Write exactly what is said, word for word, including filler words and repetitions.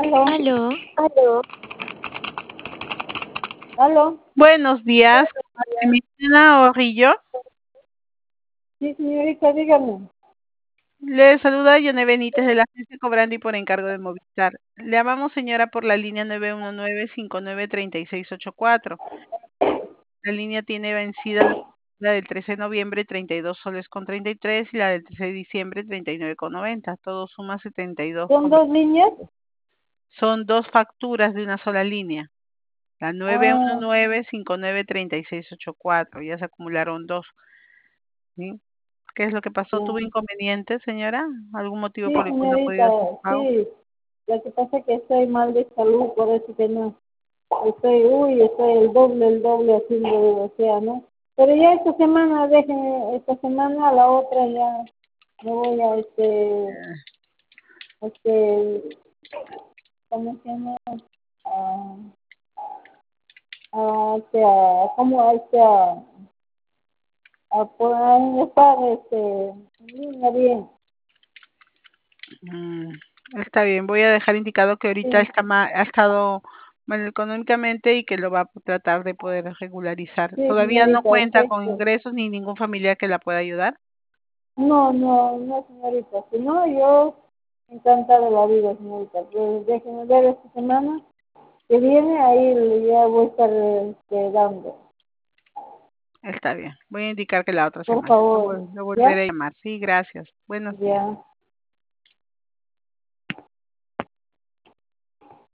Aló, Aló, aló, aló. Buenos días, Emiliana Orrillo. Sí, señorita, dígame. Le saluda Yone Benítez de la agencia Cobrando y por encargo de Movistar. Le llamamos señora por la línea nueve uno nueve, cinco nueve tres seis ocho cuatro. La línea tiene vencida la la del trece de noviembre, treinta y dos soles con treinta y tres, y la del trece de diciembre, treinta y nueve con noventa. Todo suma setenta y dos. ¿Son dos líneas? Son dos facturas de una sola línea. La nueve uno Ah, nueve, cinco nueve tres seis ocho cuatro. Ya se acumularon dos. ¿Sí? ¿Qué es lo que pasó? ¿Tuvo ya. inconveniente, señora? ¿Algún motivo Sí, por el cual no ha señorita, podido hacer su pago? sí. Lo que pasa es que estoy mal de salud, por eso que no. Estoy, uy, estoy el doble, el doble haciendo de océano. Pero ya esta semana, déjenme, esta semana, la otra ya me voy a este, este, ¿cómo se llama? A, a, este, a, ¿cómo? A, este, a, a poder estar, este, en línea bien. Mm, está bien, voy a dejar indicado que ahorita Sí, está ma- ha estado mal económicamente y que lo va a tratar de poder regularizar. sí, ¿Todavía no señorita, cuenta con perfecto. ingresos ni ningún familiar que la pueda ayudar? No, no, no, señorita. Si no, yo encantada de la vida, señorita. Pues déjenme ver esta semana que viene, ahí ya voy a estar este, dando. Está bien, voy a indicar que la otra Por semana. Lo, favor. vol- lo ¿Ya? volveré a llamar. Sí, gracias. Buenos días. Ya.